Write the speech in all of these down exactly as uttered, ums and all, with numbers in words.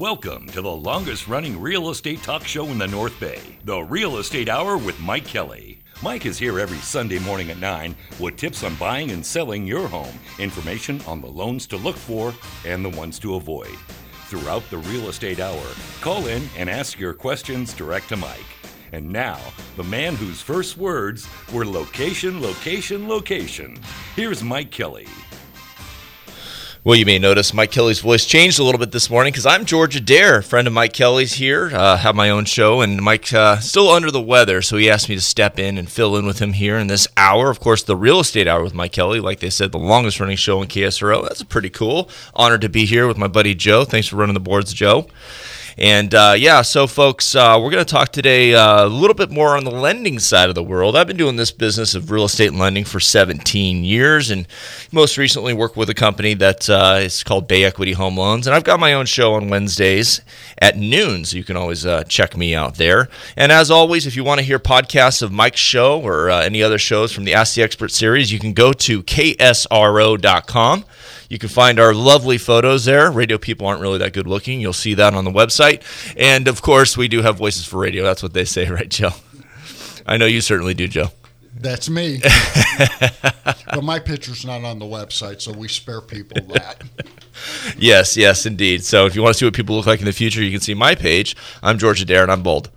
Welcome to the longest-running real estate talk show in the North Bay, The Real Estate Hour with Mike Kelly. Mike is here every Sunday morning at nine with tips on buying and selling your home, information on the loans to look for and the ones to avoid. Throughout the Real Estate Hour, call in and ask your questions direct to Mike. And now, the man whose first words were location, location, location. Here's Mike Kelly. Well, you may notice Mike Kelly's voice changed a little bit this morning because I'm George Adair, friend of Mike Kelly's here. Uh, have my own show, and Mike uh, still under the weather, so he asked me to step in and fill in with him here in this hour. Of course, the Real Estate Hour with Mike Kelly, like they said, the longest running show in K S R O. That's pretty cool. Honored to be here with my buddy Joe. Thanks for running the boards, Joe. And, uh, yeah, so, folks, uh, we're going to talk today uh, a little bit more on the lending side of the world. I've been doing this business of real estate lending for seventeen years, and most recently worked with a company that uh, is called Bay Equity Home Loans. And I've got my own show on Wednesdays at noon, so you can always uh, check me out there. And as always, if you want to hear podcasts of Mike's show or uh, any other shows from the Ask the Expert series, you can go to K S R O dot com. You can find our lovely photos there. Radio people aren't really that good looking. You'll see that on the website. And, of course, we do have voices for radio. That's what they say, right, Joe? I know you certainly do, Joe. That's me. But my picture's not on the website, so we spare people that. Yes, yes, indeed. So if you want to see what people look like in the future, you can see my page. I'm George Adair, and I'm bold.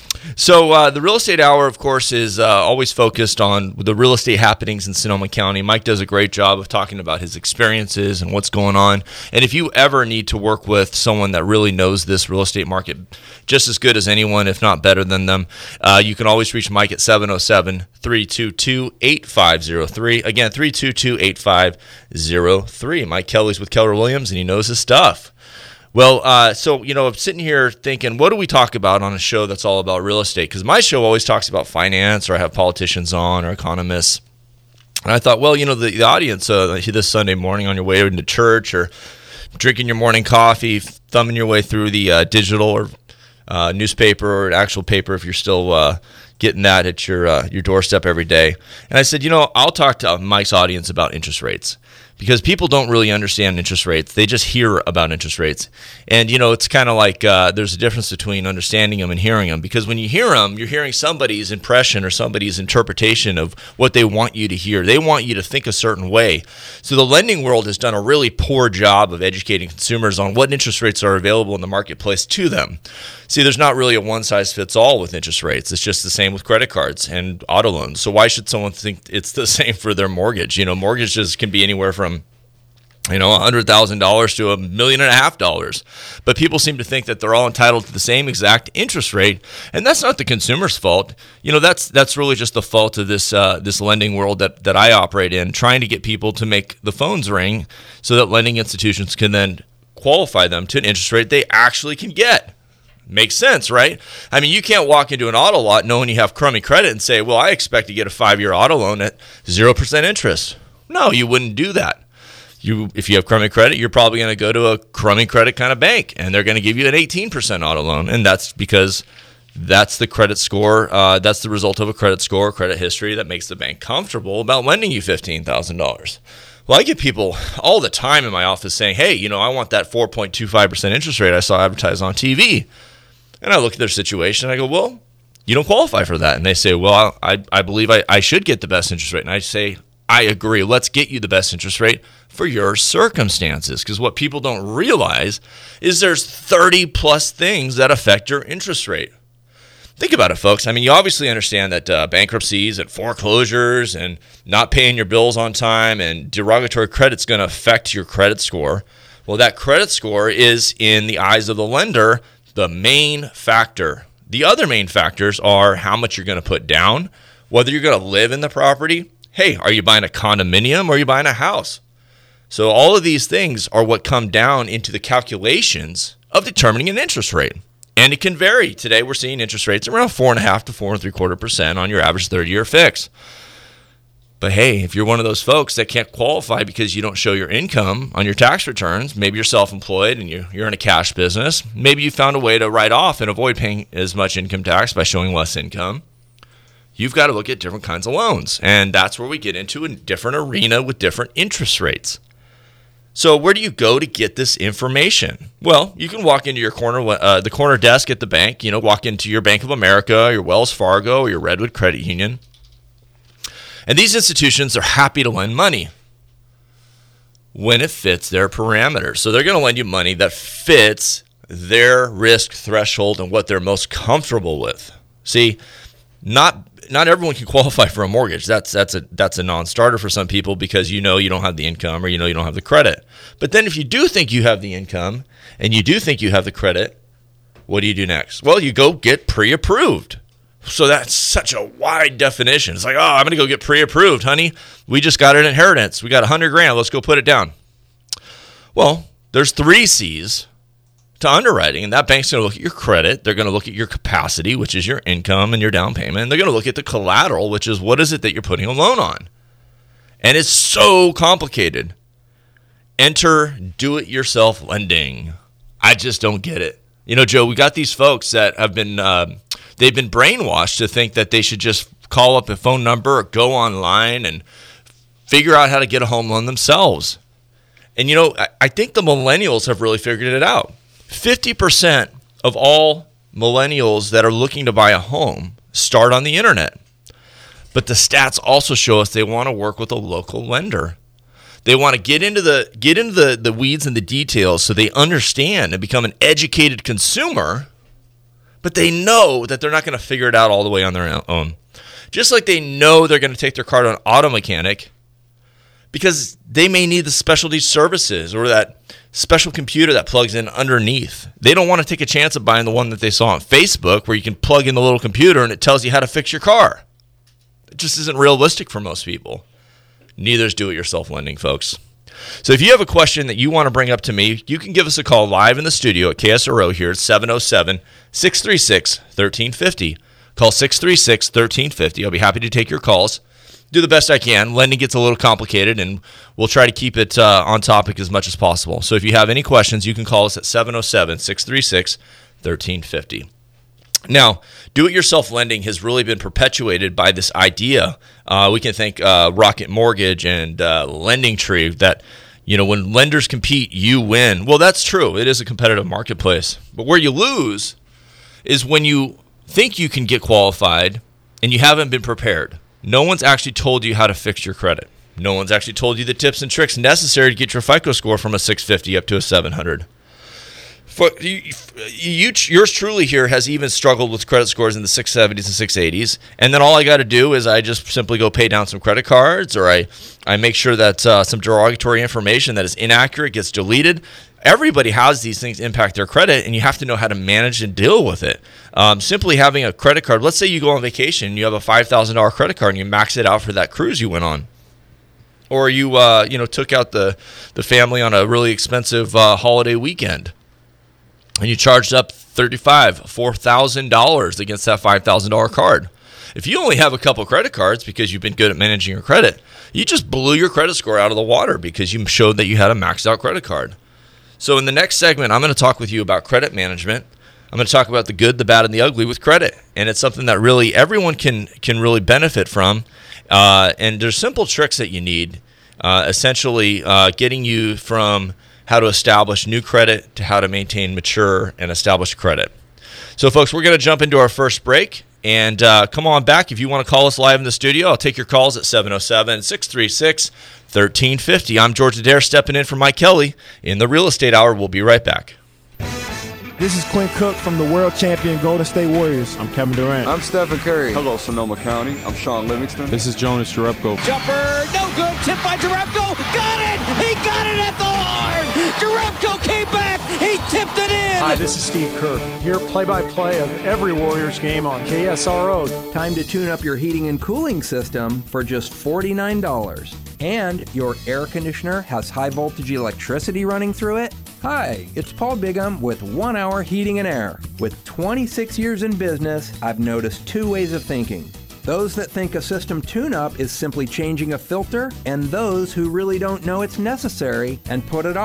So uh, the Real Estate Hour, of course, is uh, always focused on the real estate happenings in Sonoma County. Mike does a great job of talking about his experiences and what's going on. And if you ever need to work with someone that really knows this real estate market just as good as anyone, if not better than them, uh, you can always reach Mike at seven oh seven, three two two, eight five oh three. Again, three two two, eight five oh three. Mike Kelly's with Keller Williams, and he knows his stuff. Well, uh, so, you know, I'm sitting here thinking, what do we talk about on a show that's all about real estate? Because my show always talks about finance, or I have politicians on or economists. And I thought, well, you know, the, the audience uh, this Sunday morning on your way into church or drinking your morning coffee, thumbing your way through the uh, digital or uh, newspaper or actual paper if you're still uh, getting that at your uh, your doorstep every day. And I said, you know, I'll talk to Mike's audience about interest rates. Because people don't really understand interest rates. They just hear about interest rates. And, you know, it's kind of like uh, there's a difference between understanding them and hearing them. Because when you hear them, you're hearing somebody's impression or somebody's interpretation of what they want you to hear. They want you to think a certain way. So the lending world has done a really poor job of educating consumers on what interest rates are available in the marketplace to them. See, there's not really a one-size-fits-all with interest rates. It's just the same with credit cards and auto loans. So why should someone think it's the same for their mortgage? You know, mortgages can be anywhere from, you know, one hundred thousand dollars to a million and a half dollars. But people seem to think that they're all entitled to the same exact interest rate, and that's not the consumer's fault. You know, that's that's really just the fault of this uh, this lending world that, that I operate in, trying to get people to make the phones ring so that lending institutions can then qualify them to an interest rate they actually can get. Makes sense, right? I mean, you can't walk into an auto lot knowing you have crummy credit and say, well, I expect to get a five-year auto loan at zero percent interest. No, you wouldn't do that. You, if you have crummy credit, you're probably going to go to a crummy credit kind of bank, and they're going to give you an eighteen percent auto loan, and that's because that's the credit score. Uh, that's the result of a credit score, credit history that makes the bank comfortable about lending you fifteen thousand dollars. Well, I get people all the time in my office saying, hey, you know, I want that four point two five percent interest rate I saw advertised on T V. And I look at their situation, and I go, well, you don't qualify for that. And they say, well, I, I believe I, I should get the best interest rate. And I say, I agree. Let's get you the best interest rate for your circumstances. Because what people don't realize is there's thirty plus things that affect your interest rate. Think about it, folks. I mean, you obviously understand that uh, bankruptcies and foreclosures and not paying your bills on time and derogatory credit is going to affect your credit score. Well, that credit score is, in the eyes of the lender, the main factor. The other main factors are how much you're going to put down, whether you're going to live in the property. Hey, are you buying a condominium or are you buying a house? So all of these things are what come down into the calculations of determining an interest rate. And it can vary. Today we're seeing interest rates around four and a half to four and three quarter percent on your average thirty-year fix. But hey, if you're one of those folks that can't qualify because you don't show your income on your tax returns, maybe you're self-employed and you're, you're in a cash business, maybe you found a way to write off and avoid paying as much income tax by showing less income, you've got to look at different kinds of loans. And that's where we get into a different arena with different interest rates. So where do you go to get this information? Well, you can walk into your corner, uh, the corner desk at the bank, you know, walk into your Bank of America, your Wells Fargo, or your Redwood Credit Union. And these institutions are happy to lend money when it fits their parameters. So they're going to lend you money that fits their risk threshold and what they're most comfortable with. See, not not everyone can qualify for a mortgage. That's that's a that's a non-starter for some people because you know you don't have the income or you know you don't have the credit. But then if you do think you have the income and you do think you have the credit, what do you do next? Well, you go get pre-approved. So that's such a wide definition. It's like, oh, I'm going to go get pre-approved, honey. We just got an inheritance. We got a hundred grand. Let's go put it down. Well, there's three C's to underwriting, and that bank's going to look at your credit. They're going to look at your capacity, which is your income and your down payment. And they're going to look at the collateral, which is what is it that you're putting a loan on. And it's so complicated. Enter do-it-yourself lending. I just don't get it. You know, Joe, we got these folks that have been, uh, they've been brainwashed to think that they should just call up a phone number or go online and figure out how to get a home loan themselves. And, you know, I, I think the millennials have really figured it out. fifty percent of all millennials that are looking to buy a home start on the internet. But the stats also show us they want to work with a local lender. They want to get into the get into the, the weeds and the details so they understand and become an educated consumer, but they know that they're not going to figure it out all the way on their own. Just like they know they're going to take their car to an auto mechanic because they may need the specialty services or that special computer that plugs in underneath. They don't want to take a chance of buying the one that they saw on Facebook where you can plug in the little computer and it tells you how to fix your car. It just isn't realistic for most people. Neither is do-it-yourself lending, folks. So if you have a question that you want to bring up to me, you can give us a call live in the studio at K S R O here at seven oh seven, six three six, one three five oh. Call six three six, one three five oh. I'll be happy to take your calls. Do the best I can. Lending gets a little complicated, and we'll try to keep it uh, on topic as much as possible. So if you have any questions, you can call us at seven oh seven, six three six, one three five oh. Now, do-it-yourself lending has really been perpetuated by this idea. Uh, we can thank uh, Rocket Mortgage and uh, Lending Tree that, you know, when lenders compete, you win. Well, that's true. It is a competitive marketplace. But where you lose is when you think you can get qualified and you haven't been prepared. No one's actually told you how to fix your credit. No one's actually told you the tips and tricks necessary to get your FICO score from a six fifty up to a seven hundred. For you, you, yours truly here has even struggled with credit scores in the six seventies and six eighties, and then all I got to do is I just simply go pay down some credit cards, or I, I make sure that uh, some derogatory information that is inaccurate gets deleted. Everybody has these things impact their credit, and you have to know how to manage and deal with it. Um, simply having a credit card, let's say you go on vacation, and you have a five thousand dollars credit card, and you max it out for that cruise you went on. Or you uh, you know took out the, the family on a really expensive uh, holiday weekend. And you charged up thirty-five thousand dollars, four thousand dollars against that five thousand dollars card. If you only have a couple credit cards because you've been good at managing your credit, you just blew your credit score out of the water because you showed that you had a maxed out credit card. So in the next segment, I'm going to talk with you about credit management. I'm going to talk about the good, the bad, and the ugly with credit. And it's something that really everyone can, can really benefit from. Uh, and there's simple tricks that you need, uh, essentially uh, getting you from how to establish new credit to how to maintain mature and established credit. So, folks, we're going to jump into our first break. And uh, come on back. If you want to call us live in the studio, I'll take your calls at seven oh seven, six three six, one three five oh. I'm George Adair stepping in for Mike Kelly in the Real Estate Hour. We'll be right back. This is Quinn Cook from the world champion Golden State Warriors. I'm Kevin Durant. I'm Stephen Curry. Hello, Sonoma County. I'm Sean Livingston. This is Jonas Jerebko. Jumper, no good. Tip by Jerebko. Got it. He got it at the horn. Jerebko came back. He tipped it in. Hi, this is Steve Kerr. Here, play-by-play of every Warriors game on K S R O. Time to tune up your heating and cooling system for just forty-nine dollars. And your air conditioner has high-voltage electricity running through it? Hi, it's Paul Bigham with One Hour Heating and Air. With twenty-six years in business, I've noticed two ways of thinking. Those that think a system tune-up is simply changing a filter, and those who really don't know it's necessary and put it off.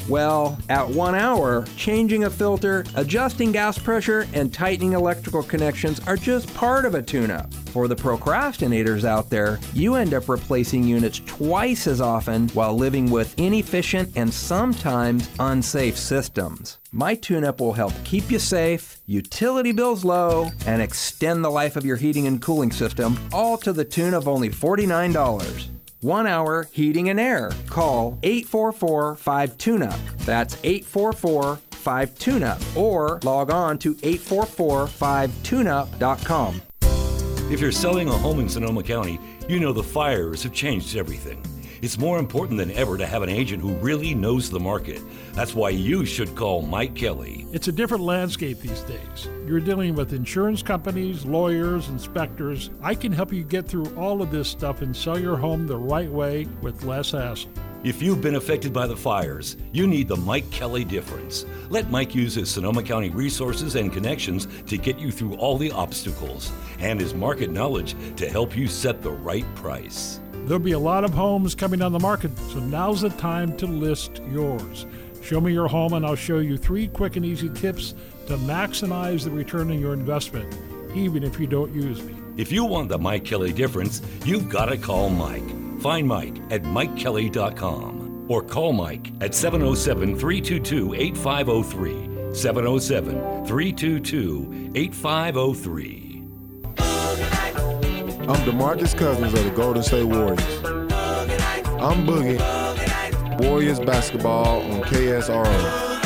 Well, at one hour, changing a filter, adjusting gas pressure, and tightening electrical connections are just part of a tune-up. For the procrastinators out there, you end up replacing units twice as often while living with inefficient and sometimes unsafe systems. My tune-up will help keep you safe, utility bills low, and extend the life of your heating and cooling system, all to the tune of only forty-nine dollars. One hour heating and air. Call eight four four, five tune up. That's eight four four, five tune up. Or log on to eight four four, five tune up dot com. If you're selling a home in Sonoma County, you know the fires have changed everything. It's more important than ever to have an agent who really knows the market. That's why you should call Mike Kelly. It's a different landscape these days. You're dealing with insurance companies, lawyers, inspectors. I can help you get through all of this stuff and sell your home the right way with less hassle. If you've been affected by the fires, you need the Mike Kelly difference. Let Mike use his Sonoma County resources and connections to get you through all the obstacles, and his market knowledge to help you set the right price. There'll be a lot of homes coming on the market, so now's the time to list yours. Show me your home and I'll show you three quick and easy tips to maximize the return on your investment, even if you don't use me. If you want the Mike Kelly difference, you've got to call Mike. Find Mike at mike kelly dot com or call Mike at seven oh seven, three two two, eight five oh three. seven oh seven, three two two, eight five oh three. I'm DeMarcus Cousins of the Golden State Warriors. I'm Boogie. Warriors basketball on K S R O.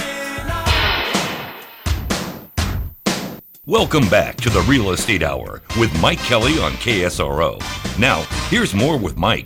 Welcome back to the Real Estate Hour with Mike Kelly on K S R O. Now, here's more with Mike.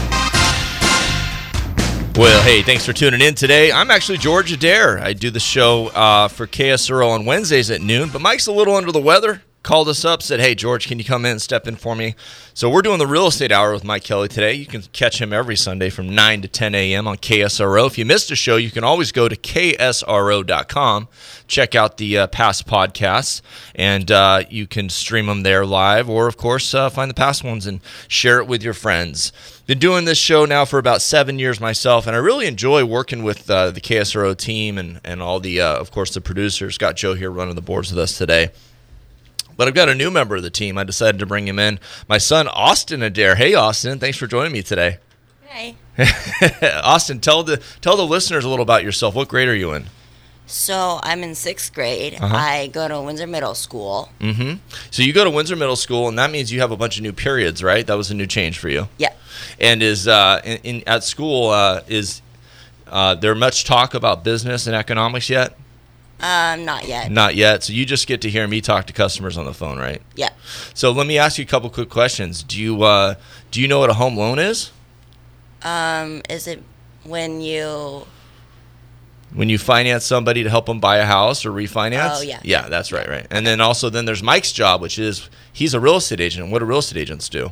Well, hey, thanks for tuning in today. I'm actually George Adair. I do the show uh, for K S R O on Wednesdays at noon, but Mike's a little under the weather. Called us up, said, hey, George, can you come in and step in for me? So we're doing the Real Estate Hour with Mike Kelly today. You can catch him every Sunday from nine to ten a.m. on K S R O. If you missed a show, you can always go to K S R O dot com, check out the uh, past podcasts, and uh, you can stream them there live, or, of course, uh, find the past ones and share it with your friends. Been doing this show now for about seven years myself, and I really enjoy working with uh, the K S R O team and, and all the, uh, of course, the producers. Got Joe here running the boards with us today. But I've got a new member of the team. I decided to bring him in. My son, Austin Adair. Hey, Austin. Thanks for joining me today. Hey. Austin, tell the tell the listeners a little about yourself. What grade are you in? So I'm in sixth grade. Uh-huh. I go to Windsor Middle School. Mm-hmm. So you go to Windsor Middle School, and that means you have a bunch of new periods, right? That was a new change for you. Yeah. And is uh, in, in at school, uh, is uh, there much talk about business and economics yet? Um, not yet. Not yet. So you just get to hear me talk to customers on the phone, right? Yeah. So let me ask you a couple quick questions. Do you uh, do you know what a home loan is? Um, is it when you... When you finance somebody to help them buy a house or refinance? Oh, yeah. Yeah, that's right, right. And then also then there's Mike's job, which is he's a real estate agent. What do real estate agents do?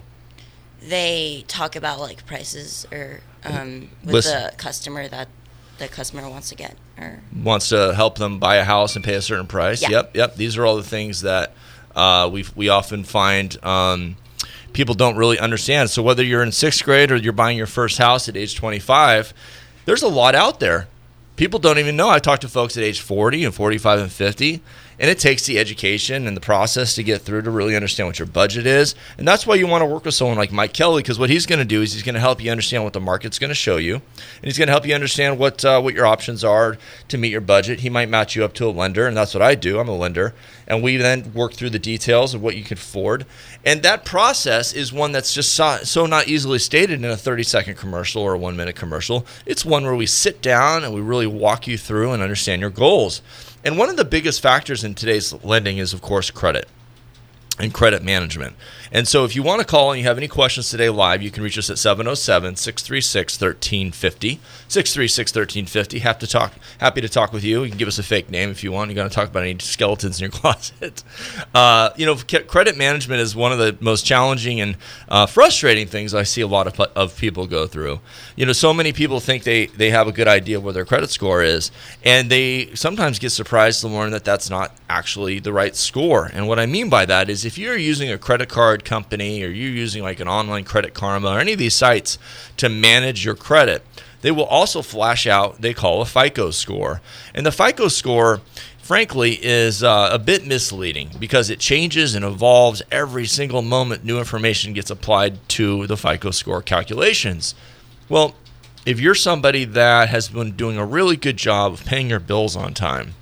They talk about, like, prices or um, with Listen. the customer that the customer wants to get. Or Wants to help them buy a house and pay a certain price. Yeah. Yep, yep. These are all the things that uh, we we often find um, people don't really understand. So whether you're in sixth grade or you're buying your first house at age twenty-five, there's a lot out there. People don't even know. I talk to folks at age forty and forty-five and fifty, and it takes the education and the process to get through to really understand what your budget is. And that's why you want to work with someone like Mike Kelly, because what he's going to do is he's going to help you understand what the market's going to show you, and he's going to help you understand what uh, what your options are to meet your budget. He might match you up to a lender, and that's what I do. I'm a lender. And we then work through the details of what you can afford. And that process is one that's just so, so not easily stated in a thirty-second commercial or a one-minute commercial. It's one where we sit down and we really walk you through and understand your goals. And one of the biggest factors in today's lending is, of course, credit and credit management. And so if you want to call and you have any questions today live, you can reach us at seven oh seven, six three six, one three five oh, six three six, one three five oh. Have to talk, happy to talk with you. You can give us a fake name if you want. You're going to talk about any skeletons in your closet. Uh, you know, credit management is one of the most challenging and uh, frustrating things I see a lot of, of people go through. You know, so many people think they, they have a good idea of what their credit score is, and they sometimes get surprised to learn that that's not actually the right score. And what I mean by that is is if you're using a credit card company or you're using like an online Credit Karma or any of these sites to manage your credit, they will also flash out they call a FICO score. And the FICO score, frankly, is uh, a bit misleading because it changes and evolves every single moment new information gets applied to the FICO score calculations. Well, if you're somebody that has been doing a really good job of paying your bills on time,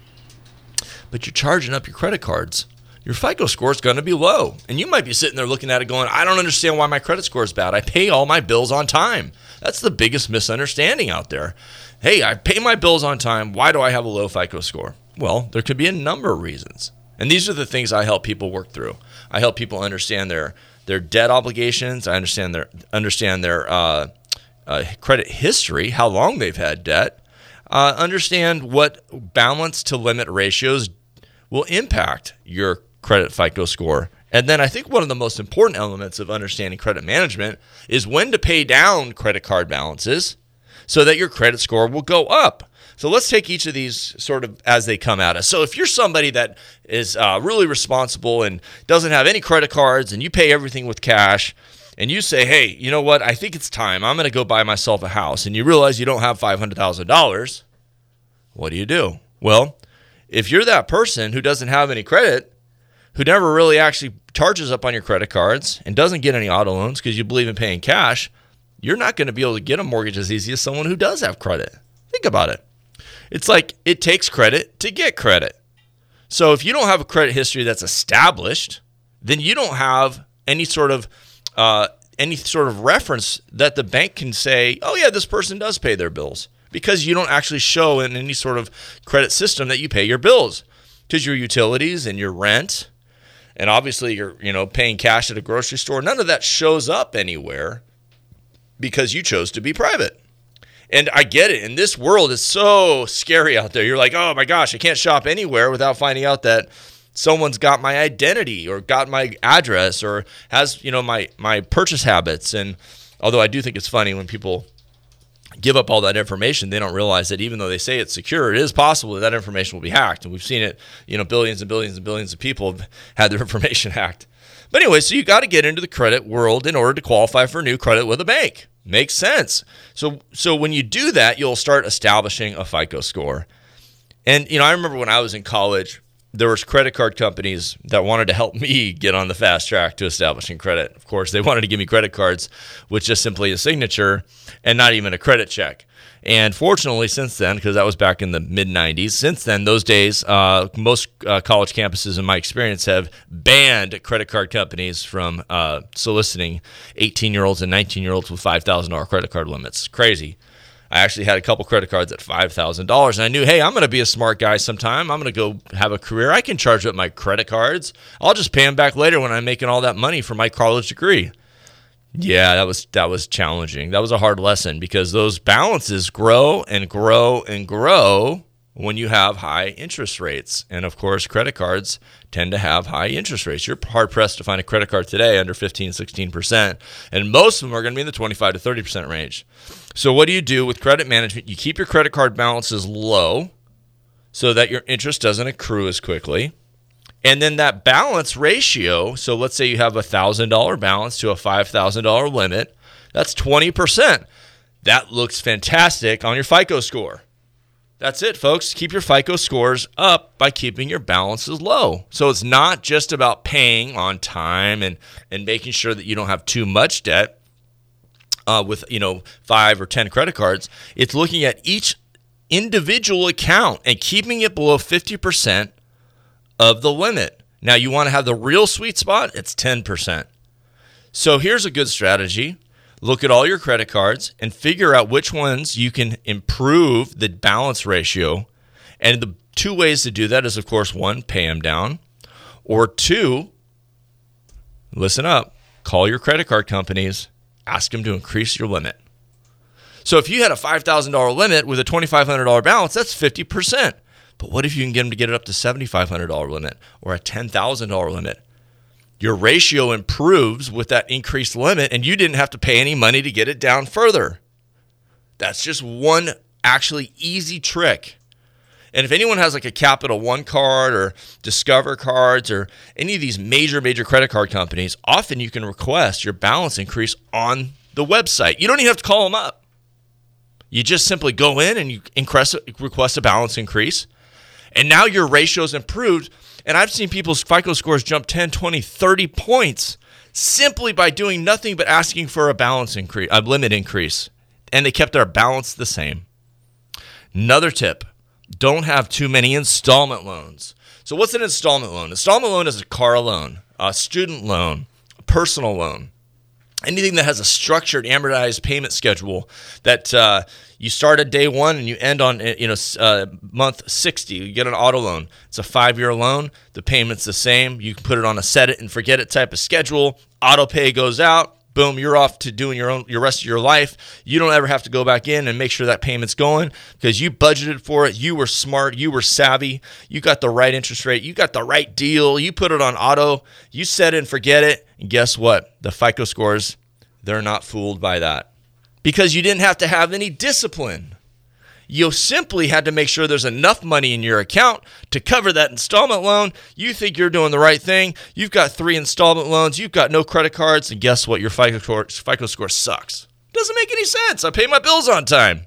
but you're charging up your credit cards, your FICO score is going to be low. And you might be sitting there looking at it going, I don't understand why my credit score is bad. I pay all my bills on time. That's the biggest misunderstanding out there. Hey, I pay my bills on time. Why do I have a low FICO score? Well, there could be a number of reasons. And these are the things I help people work through. I help people understand their their debt obligations. I understand their understand their uh, uh, credit history, how long they've had debt. Uh, understand what balance to limit ratios will impact your credit FICO score. And then I think one of the most important elements of understanding credit management is when to pay down credit card balances so that your credit score will go up. So let's take each of these sort of as they come at us. So if you're somebody that is uh, really responsible and doesn't have any credit cards and you pay everything with cash and you say, hey, you know what, I think it's time. I'm going to go buy myself a house. And you realize you don't have five hundred thousand dollars. What do you do? Well, if you're that person who doesn't have any credit, who never really actually charges up on your credit cards and doesn't get any auto loans because you believe in paying cash, you're not going to be able to get a mortgage as easy as someone who does have credit. Think about it. It's like it takes credit to get credit. So if you don't have a credit history that's established, then you don't have any sort of uh, any sort of reference that the bank can say, oh yeah, this person does pay their bills, because you don't actually show in any sort of credit system that you pay your bills, because your utilities and your rent, and obviously you're you know paying cash at a grocery store, none of that shows up anywhere because you chose to be private. And I get it. And this world is so scary out there. You're like, oh my gosh, I can't shop anywhere without finding out that someone's got my identity or got my address or has, you know, my, my purchase habits. And although I do think it's funny when people give up all that information, they don't realize that even though they say it's secure, it is possible that that information will be hacked. And we've seen it, you know, billions and billions and billions of people have had their information hacked. But anyway, so you got to get into the credit world in order to qualify for new credit with a bank. Makes sense. So so when you do that, you'll start establishing a FICO score. And, you know, I remember when I was in college, there was credit card companies that wanted to help me get on the fast track to establishing credit. Of course, they wanted to give me credit cards with just simply a signature and not even a credit check. And fortunately, since then, because that was back in the mid nineties, since then, those days, uh, most uh, college campuses, in my experience, have banned credit card companies from uh, soliciting eighteen-year-olds and nineteen-year-olds with five thousand dollars credit card limits. Crazy. I actually had a couple credit cards at five thousand dollars, and I knew, hey, I'm going to be a smart guy sometime. I'm going to go have a career. I can charge up my credit cards. I'll just pay them back later when I'm making all that money for my college degree. Yeah, that was that was challenging. That was a hard lesson because those balances grow and grow and grow when you have high interest rates. And, of course, credit cards tend to have high interest rates. You're hard-pressed to find a credit card today under fifteen, sixteen percent, and most of them are going to be in the twenty-five to thirty percent range. So what do you do with credit management? You keep your credit card balances low so that your interest doesn't accrue as quickly. And then that balance ratio, so let's say you have a one thousand dollars balance to a five thousand dollars limit, that's twenty percent. That looks fantastic on your FICO score. That's it, folks. Keep your FICO scores up by keeping your balances low. So it's not just about paying on time and, and making sure that you don't have too much debt uh, with, you know, five or ten credit cards. It's looking at each individual account and keeping it below fifty percent of the limit. Now, you want to have the real sweet spot, it's ten percent. So here's a good strategy. Look at all your credit cards and figure out which ones you can improve the balance ratio. And the two ways to do that is, of course, one, pay them down, or two, listen up, call your credit card companies, ask them to increase your limit. So if you had a five thousand dollars limit with a twenty-five hundred dollars balance, that's fifty percent. But what if you can get them to get it up to seven thousand five hundred dollars limit or a ten thousand dollars limit? Your ratio improves with that increased limit, and you didn't have to pay any money to get it down further. That's just one actually easy trick. And if anyone has like a Capital One card or Discover cards or any of these major, major credit card companies, often you can request your balance increase on the website. You don't even have to call them up. You just simply go in and you increase, request a balance increase. And now your ratio's improved. And I've seen people's FICO scores jump ten, twenty, thirty points simply by doing nothing but asking for a balance increase, a limit increase. And they kept their balance the same. Another tip, don't have too many installment loans. So what's an installment loan? Installment loan is a car loan, a student loan, a personal loan. Anything that has a structured, amortized payment schedule that uh, you start at day one and you end on you know uh, month sixty. You get an auto loan. It's a five-year loan. The payment's the same. You can put it on a set it and forget it type of schedule. Auto pay goes out. Boom, you're off to doing your own your rest of your life. You don't ever have to go back in and make sure that payment's going because you budgeted for it. You were smart. You were savvy. You got the right interest rate. You got the right deal. You put it on auto. You set it and forget it. And guess what? The FICO scores, they're not fooled by that because you didn't have to have any discipline. You simply had to make sure there's enough money in your account to cover that installment loan. You think you're doing the right thing. You've got three installment loans. You've got no credit cards. And guess what? Your FICO score, FICO score sucks. Doesn't make any sense. I pay my bills on time.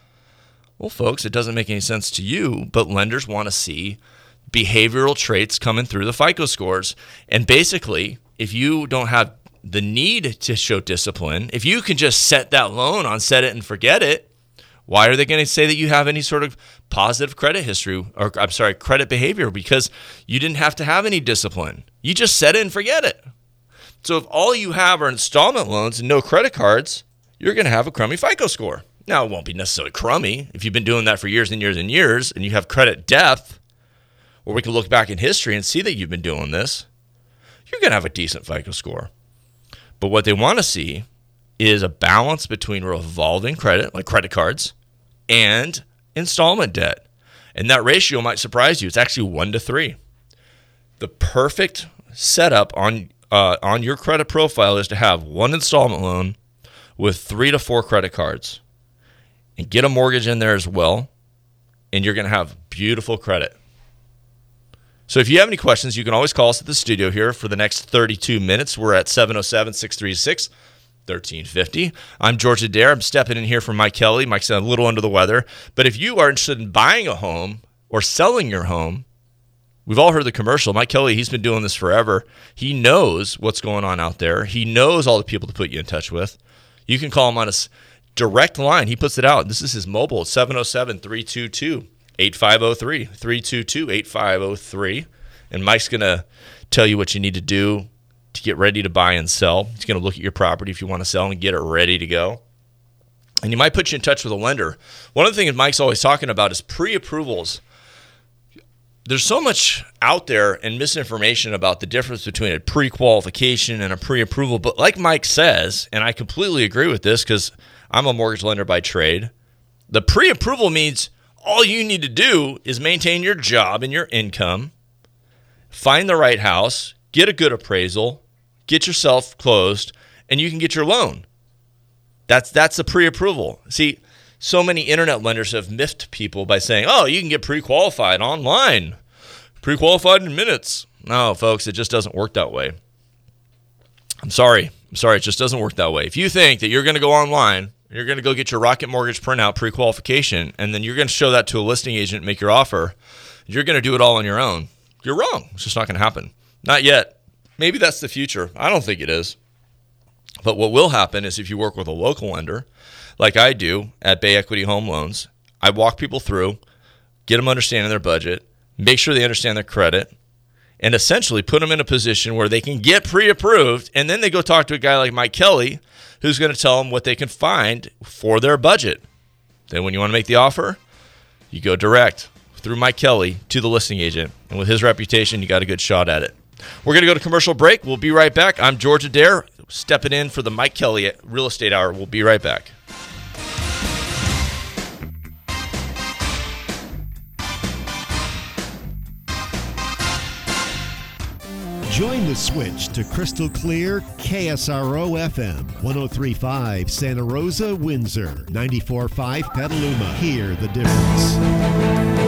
Well, folks, it doesn't make any sense to you, but lenders want to see behavioral traits coming through the FICO scores. And basically, if you don't have the need to show discipline, if you can just set that loan on set it and forget it, why are they going to say that you have any sort of positive credit history or, I'm sorry, credit behavior? Because you didn't have to have any discipline. You just set it and forget it. So if all you have are installment loans and no credit cards, you're going to have a crummy FICO score. Now, it won't be necessarily crummy. If you've been doing that for years and years and years and you have credit depth, or we can look back in history and see that you've been doing this, you're going to have a decent FICO score. But what they want to see is a balance between revolving credit, like credit cards, and installment debt. And that ratio might surprise you. It's actually one to three. The perfect setup on uh, on your credit profile is to have one installment loan with three to four credit cards. And get a mortgage in there as well, and you're going to have beautiful credit. So if you have any questions, you can always call us at the studio here for the next thirty-two minutes. We're at seven oh seven, six three six, one three five oh. I'm George Adair. I'm stepping in here for Mike Kelly. Mike's a little under the weather. But if you are interested in buying a home or selling your home, we've all heard the commercial. Mike Kelly, he's been doing this forever. He knows what's going on out there. He knows all the people to put you in touch with. You can call him on his direct line. He puts it out. This is his mobile. It's seven oh seven, three two two, eight five oh three, three two two, eight five oh three. And Mike's going to tell you what you need to do to get ready to buy and sell. He's going to look at your property if you want to sell and get it ready to go. And he might put you in touch with a lender. One of the things Mike's always talking about is pre-approvals. There's so much out there and misinformation about the difference between a pre-qualification and a pre-approval. But like Mike says, and I completely agree with this because I'm a mortgage lender by trade, the pre-approval means all you need to do is maintain your job and your income, find the right house, get a good appraisal, get yourself closed, and you can get your loan. That's that's the pre-approval. See, so many internet lenders have miffed people by saying, oh, you can get pre-qualified online, pre-qualified in minutes. No, folks, it just doesn't work that way. I'm sorry. I'm sorry, it just doesn't work that way. If you think that you're going to go online, you're going to go get your Rocket Mortgage printout pre-qualification, and then you're going to show that to a listing agent and make your offer, you're going to do it all on your own. You're wrong. It's just not going to happen. Not yet. Maybe that's the future. I don't think it is. But what will happen is if you work with a local lender, like I do at Bay Equity Home Loans, I walk people through, get them understanding their budget, make sure they understand their credit, and essentially put them in a position where they can get pre-approved, and then they go talk to a guy like Mike Kelly who's going to tell them what they can find for their budget. Then when you want to make the offer, you go direct through Mike Kelly to the listing agent. And with his reputation, you got a good shot at it. We're going to go to commercial break. We'll be right back. I'm George Adair, stepping in for the Mike Kelly Real Estate Hour. We'll be right back. Join the switch to crystal clear K S R O F M, one oh three point five Santa Rosa, Windsor, ninety-four point five Petaluma. Hear the difference. We don't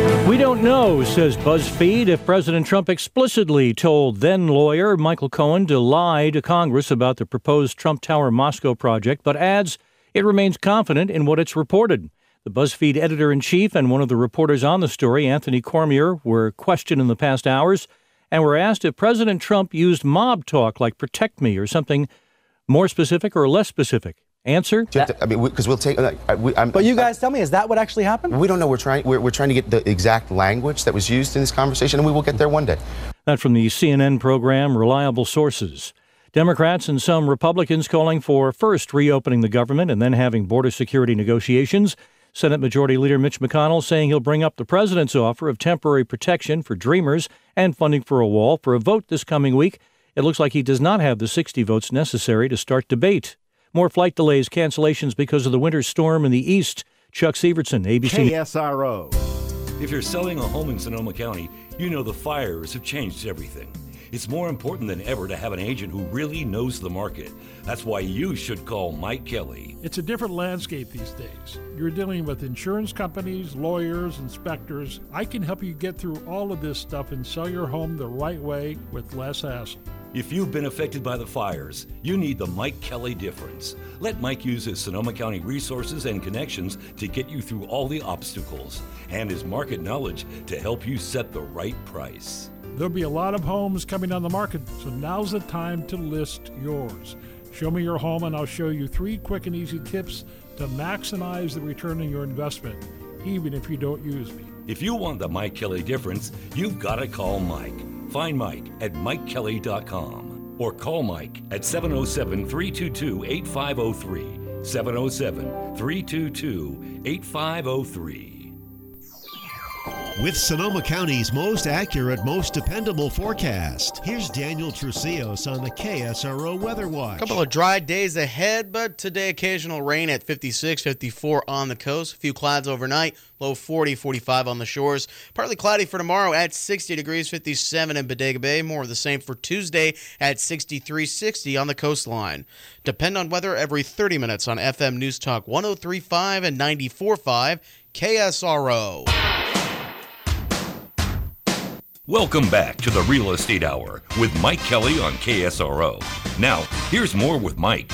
don't know, says BuzzFeed, if President Trump explicitly told then-lawyer Michael Cohen to lie to Congress about the proposed Trump Tower Moscow project, but adds it remains confident in what it's reported. The BuzzFeed editor-in-chief and one of the reporters on the story, Anthony Cormier, were questioned in the past hours and were asked if President Trump used mob talk like protect me or something more specific or less specific. Answer? I mean, because we'll take. Uh, we, I'm, but you guys I, tell me, is that what actually happened? We don't know. We're trying. We're, we're trying to get the exact language that was used in this conversation, and we will get there one day. That from the C N N program Reliable Sources. Democrats and some Republicans calling for first reopening the government and then having border security negotiations. Senate Majority Leader Mitch McConnell saying he'll bring up the president's offer of temporary protection for Dreamers and funding for a wall for a vote this coming week. It looks like he does not have the sixty votes necessary to start debate. More flight delays, cancellations because of the winter storm in the east. Chuck Severson, A B C. K S R O. If you're selling a home in Sonoma County, you know the fires have changed everything. It's more important than ever to have an agent who really knows the market. That's why you should call Mike Kelly. It's a different landscape these days. You're dealing with insurance companies, lawyers, inspectors. I can help you get through all of this stuff and sell your home the right way with less hassle. If you've been affected by the fires, you need the Mike Kelly difference. Let Mike use his Sonoma County resources and connections to get you through all the obstacles, and his market knowledge to help you set the right price. There'll be a lot of homes coming on the market, so now's the time to list yours. Show me your home and I'll show you three quick and easy tips to maximize the return on your investment, even if you don't use me. If you want the Mike Kelly difference, you've got to call Mike. Find Mike at mike kelly dot com or call Mike at seven oh seven, three two two, eight five oh three, seven oh seven, three two two, eight five oh three. With Sonoma County's most accurate, most dependable forecast, here's Daniel Trucios on the K S R O Weather Watch. A couple of dry days ahead, but today occasional rain at fifty-six, fifty-four on the coast. A few clouds overnight, low forty, forty-five on the shores. Partly cloudy for tomorrow at sixty degrees, fifty-seven in Bodega Bay. More of the same for Tuesday at sixty-three, sixty on the coastline. Depend on weather every thirty minutes on F M News Talk one oh three point five and ninety-four point five K S R O. Welcome back to the Real Estate Hour with Mike Kelly on K S R O. Now, here's more with Mike.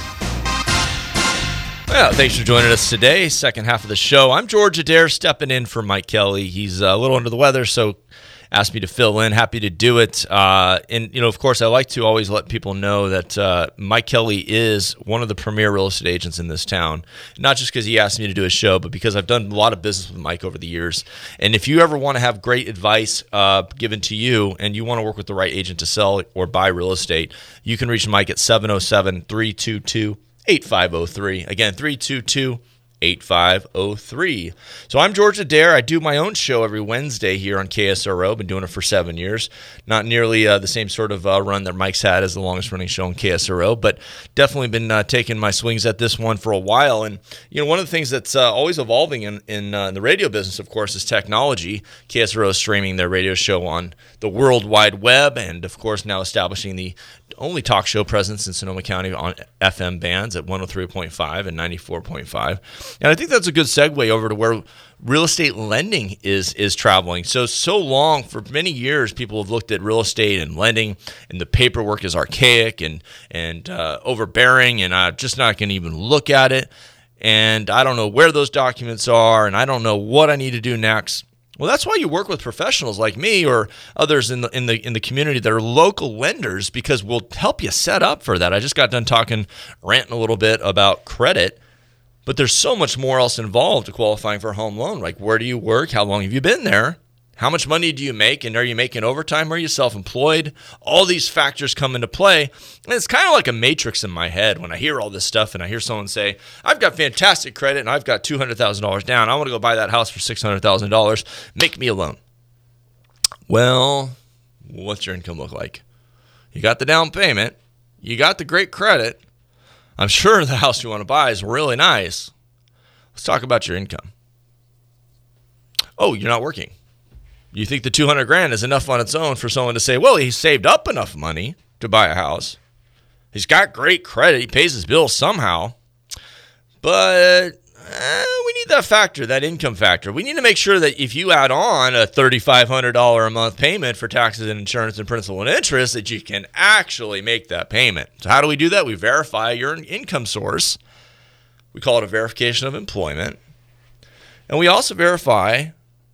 Well, thanks for joining us today. Second half of the show. I'm George Adair stepping in for Mike Kelly. He's a little under the weather, so asked me to fill in. Happy to do it. Uh, and, you know, of course, I like to always let people know that uh, Mike Kelly is one of the premier real estate agents in this town. Not just because he asked me to do a show, but because I've done a lot of business with Mike over the years. And if you ever want to have great advice uh, given to you and you want to work with the right agent to sell or buy real estate, you can reach Mike at seven oh seven, three two two, eight five oh three. Again, three two two, eight five oh three. So I'm George Adair. I do my own show every Wednesday here on K S R O. Been doing it for seven years. Not nearly uh, the same sort of uh, run that Mike's had as the longest running show on K S R O, but definitely been uh, taking my swings at this one for a while. And you know, one of the things that's uh, always evolving in, in, uh, in the radio business, of course, is technology. K S R O is streaming their radio show on the World Wide Web, and of course now establishing the only talk show presence in Sonoma County on F M bands at one oh three point five and ninety-four point five. And I think that's a good segue over to where real estate lending is is traveling. So, so long, for many years, people have looked at real estate and lending, and the paperwork is archaic and, and uh, overbearing, and I'm just not going to even look at it. And I don't know where those documents are, and I don't know what I need to do next. Well, that's why you work with professionals like me or others in the in the in the community that are local lenders, because we'll help you set up for that. I just got done talking, ranting a little bit about credit, but there's so much more else involved to qualifying for a home loan. Like, where do you work? How long have you been there? How much money do you make? And are you making overtime? Are you self-employed? All these factors come into play. And it's kind of like a matrix in my head when I hear all this stuff and I hear someone say, I've got fantastic credit and I've got two hundred thousand dollars down. I want to go buy that house for six hundred thousand dollars. Make me a loan. Well, what's your income look like? You got the down payment. You got the great credit. I'm sure the house you want to buy is really nice. Let's talk about your income. Oh, you're not working. You think the two hundred grand is enough on its own for someone to say, well, he saved up enough money to buy a house. He's got great credit. He pays his bills somehow. But eh, we need that factor, that income factor. We need to make sure that if you add on a three thousand five hundred dollars a month payment for taxes and insurance and principal and interest, that you can actually make that payment. So how do we do that? We verify your income source. We call it a verification of employment. And we also verify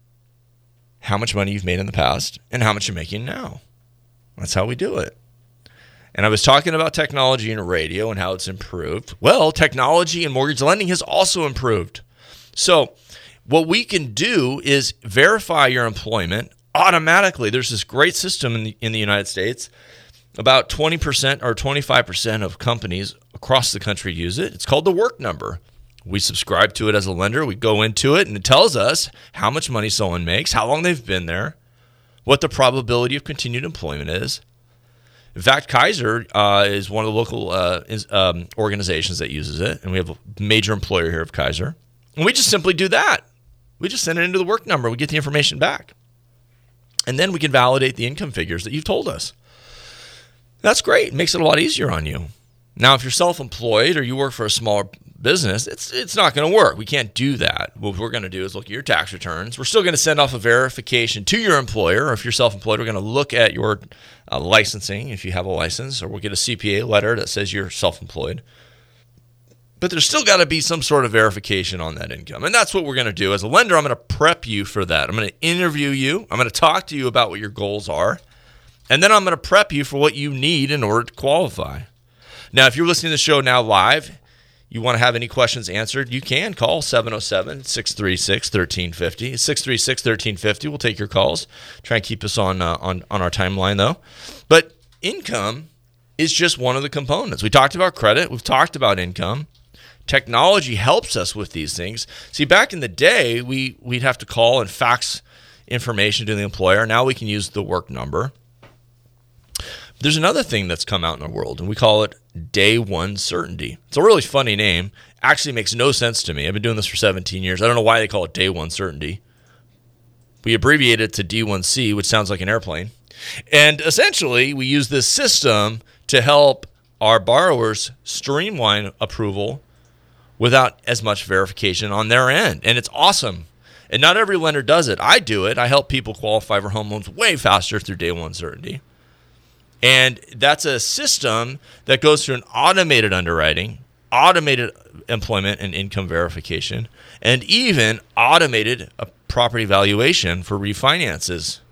how much money you've made in the past and how much you're making now. That's how we do it. And I was talking about technology and radio and how it's improved. Well, technology and mortgage lending has also improved. So what we can do is verify your employment automatically. There's this great system in the, in the United States. About twenty percent or twenty-five percent of companies across the country use it. It's called the Work Number. We subscribe to it as a lender. We go into it, and it tells us how much money someone makes, how long they've been there, what the probability of continued employment is. In fact, Kaiser uh, is one of the local uh, is, um, organizations that uses it, and we have a major employer here of Kaiser. And we just simply do that. We just send it into the Work Number. We get the information back. And then we can validate the income figures that you've told us. That's great. It makes it a lot easier on you. Now, if you're self-employed or you work for a smaller business, it's it's not going to work. We can't do that. What we're going to do is look at your tax returns. We're still going to send off a verification to your employer. Or if you're self-employed, we're going to look at your uh, licensing, if you have a license, or we'll get a C P A letter that says you're self-employed. But there's still got to be some sort of verification on that income. And that's what we're going to do. As a lender, I'm going to prep you for that. I'm going to interview you. I'm going to talk to you about what your goals are. And then I'm going to prep you for what you need in order to qualify. Now, if you're listening to the show now live, you want to have any questions answered, you can call seven oh seven, six three six, one three five oh. six three six, one three five oh. We'll take your calls. Try and keep us on, uh, on, on our timeline, though. But income is just one of the components. We talked about credit. We've talked about income. Technology helps us with these things. See, back in the day, we, we'd have to call and fax information to the employer. Now we can use the Work Number. There's another thing that's come out in the world, and we call it Day One Certainty. It's a really funny name. Actually makes no sense to me. I've been doing this for seventeen years. I don't know why they call it Day One Certainty. We abbreviate it to D one C, which sounds like an airplane. And essentially, we use this system to help our borrowers streamline approval without as much verification on their end. And it's awesome. And not every lender does it. I do it. I help people qualify for home loans way faster through Day One Certainty. And that's a system that goes through an automated underwriting, automated employment and income verification, and even automated a property valuation for refinances.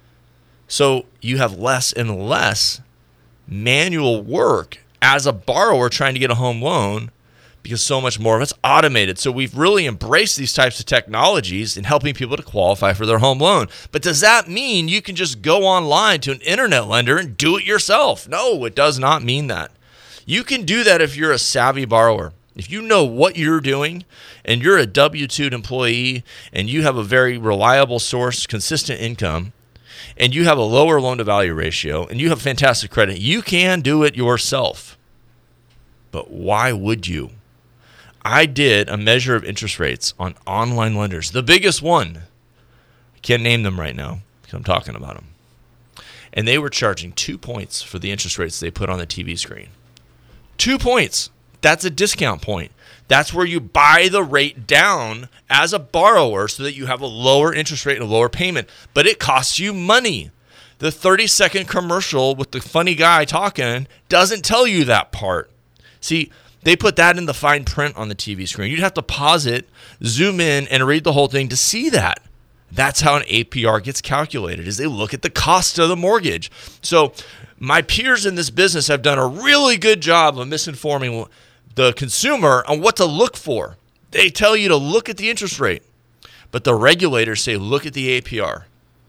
So you have less and less manual work as a borrower trying to get a home loan because so much more of it's automated. So we've really embraced these types of technologies in helping people to qualify for their home loan. But does that mean you can just go online to an internet lender and do it yourself? No, it does not mean that. You can do that if you're a savvy borrower. If you know what you're doing and you're a W two employee and you have a very reliable source, consistent income, and you have a lower loan-to-value ratio and you have fantastic credit, you can do it yourself. But why would you? I did a measure of interest rates on online lenders. The biggest one. I can't name them right now because I'm talking about them. And they were charging two points for the interest rates they put on the T V screen. Two points. That's a discount point. That's where you buy the rate down as a borrower so that you have a lower interest rate and a lower payment. But it costs you money. The thirty-second commercial with the funny guy talking doesn't tell you that part. See, they put that in the fine print on the T V screen. You'd have to pause it, zoom in, and read the whole thing to see that. That's how an A P R gets calculated, is they look at the cost of the mortgage. So my peers in this business have done a really good job of misinforming the consumer on what to look for. They tell you to look at the interest rate, but the regulators say look at the A P R.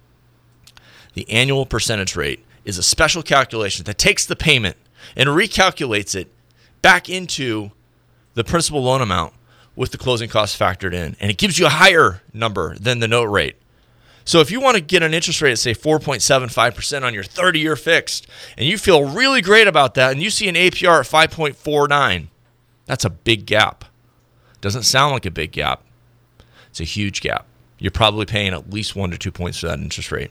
The annual percentage rate is a special calculation that takes the payment and recalculates it back into the principal loan amount with the closing costs factored in. And it gives you a higher number than the note rate. So if you want to get an interest rate at, say, four point seven five percent on your thirty-year fixed, and you feel really great about that, and you see an A P R at five point four nine, that's a big gap. Doesn't sound like a big gap. It's a huge gap. You're probably paying at least one to two points for that interest rate.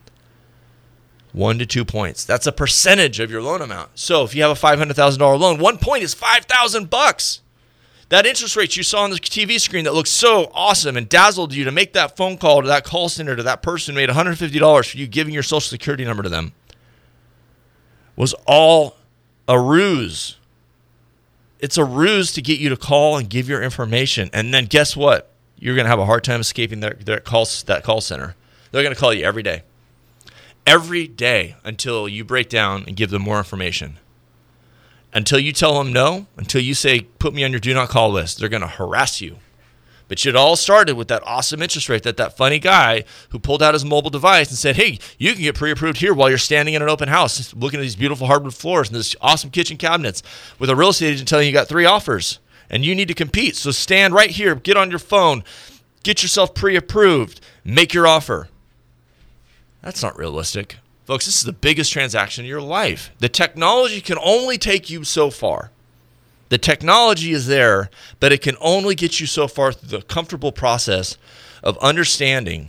One to two points. That's a percentage of your loan amount. So if you have a five hundred thousand dollars loan, one point is five thousand bucks. That interest rate you saw on the T V screen that looked so awesome and dazzled you to make that phone call to that call center to that person who made one hundred fifty dollars for you giving your social security number to them was all a ruse. It's a ruse to get you to call and give your information. And then guess what? You're going to have a hard time escaping their, their call, that call center. They're going to call you every day. Every day until you break down and give them more information. Until you tell them no, until you say, put me on your do not call list, they're going to harass you. But it all started with that awesome interest rate that that funny guy who pulled out his mobile device and said, hey, you can get pre-approved here while you're standing in an open house looking at these beautiful hardwood floors and this awesome kitchen cabinets with a real estate agent telling you you got three offers and you need to compete. So stand right here, get on your phone, get yourself pre-approved, make your offer. That's not realistic. Folks, this is the biggest transaction in your life. The technology can only take you so far. The technology is there, but it can only get you so far through the comfortable process of understanding,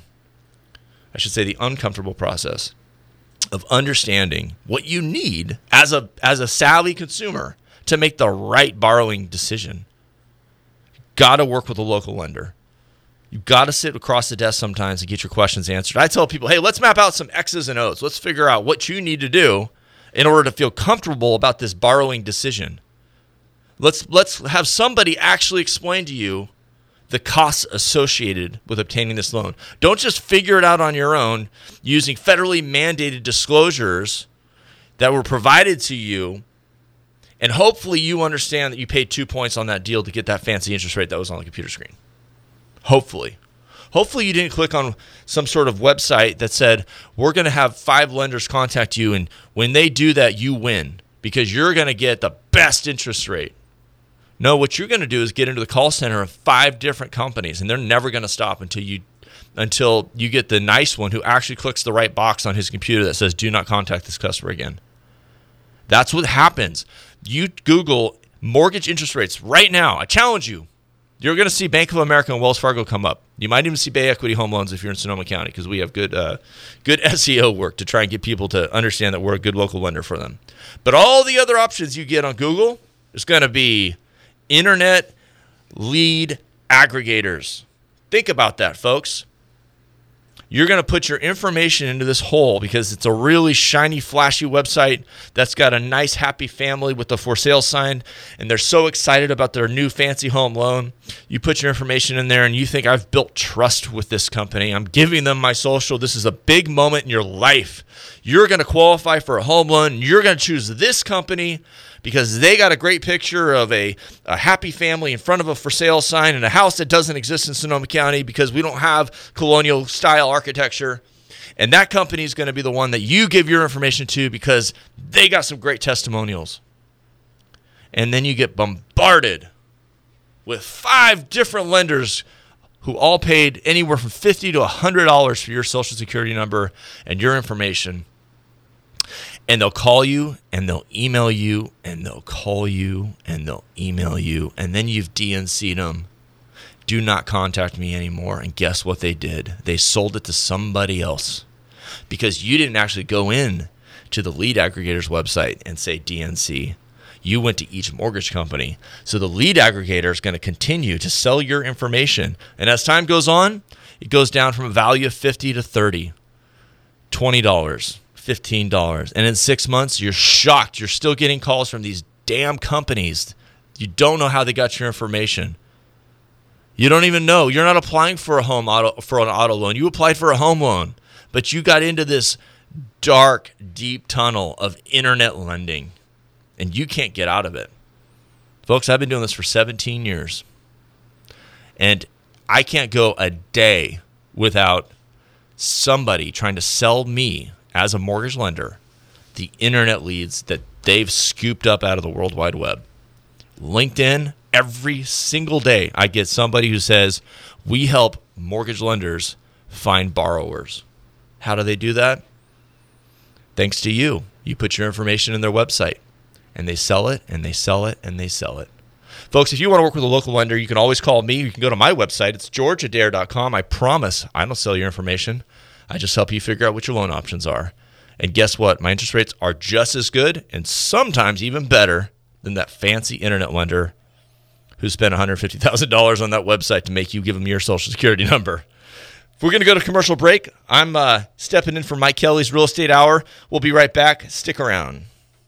I should say the uncomfortable process of understanding what you need as a as a savvy consumer to make the right borrowing decision. You've got to work with a local lender. You've got to sit across the desk sometimes and get your questions answered. I tell people, hey, let's map out some X's and O's. Let's figure out what you need to do in order to feel comfortable about this borrowing decision. Let's let's have somebody actually explain to you the costs associated with obtaining this loan. Don't just figure it out on your own using federally mandated disclosures that were provided to you, and hopefully you understand that you paid two points on that deal to get that fancy interest rate that was on the computer screen. Hopefully. Hopefully you didn't click on some sort of website that said, we're going to have five lenders contact you, and when they do that, you win because you're going to get the best interest rate. No, what you're going to do is get into the call center of five different companies, and they're never going to stop until you until you get the nice one who actually clicks the right box on his computer that says, do not contact this customer again. That's what happens. You Google mortgage interest rates right now. I challenge you. You're going to see Bank of America and Wells Fargo come up. You might even see Bay Equity Home Loans if you're in Sonoma County because we have good uh, good S E O work to try and get people to understand that we're a good local lender for them. But all the other options you get on Google is going to be internet lead aggregators. Think about that, folks. You're going to put your information into this hole because it's a really shiny, flashy website that's got a nice, happy family with the for sale sign, and they're so excited about their new fancy home loan. You put your information in there, and you think, I've built trust with this company. I'm giving them my social. This is a big moment in your life. You're going to qualify for a home loan, and you're going to choose this company because they got a great picture of a, a happy family in front of a for sale sign in a house that doesn't exist in Sonoma County because we don't have colonial style architecture. And that company is going to be the one that you give your information to because they got some great testimonials. And then you get bombarded with five different lenders who all paid anywhere from fifty dollars to one hundred dollars for your social security number and your information. And they'll call you, and they'll email you, and they'll call you, and they'll email you, and then you've D N C'd them. Do not contact me anymore. And guess what they did? They sold it to somebody else because you didn't actually go in to the lead aggregator's website and say D N C. You went to each mortgage company. So the lead aggregator is going to continue to sell your information. And as time goes on, it goes down from a value of fifty dollars to thirty dollars, twenty dollars. fifteen dollars. And in six months, you're shocked. You're still getting calls from these damn companies. You don't know how they got your information. You don't even know. You're not applying for a home auto for an auto loan. You applied for a home loan, but you got into this dark, deep tunnel of internet lending, and you can't get out of it. Folks, I've been doing this for seventeen years, and I can't go a day without somebody trying to sell me as a mortgage lender, the internet leads that they've scooped up out of the World Wide Web. LinkedIn, every single day, I get somebody who says, we help mortgage lenders find borrowers. How do they do that? Thanks to you. You put your information in their website, and they sell it, and they sell it, and they sell it. Folks, if you want to work with a local lender, you can always call me. You can go to my website. It's george adair dot com. I promise I don't sell your information. I just help you figure out what your loan options are. And guess what? My interest rates are just as good and sometimes even better than that fancy internet lender who spent one hundred fifty thousand dollars on that website to make you give them your social security number. If we're going to go to commercial break, I'm uh, stepping in for Mike Kelly's Real Estate Hour. We'll be right back. Stick around.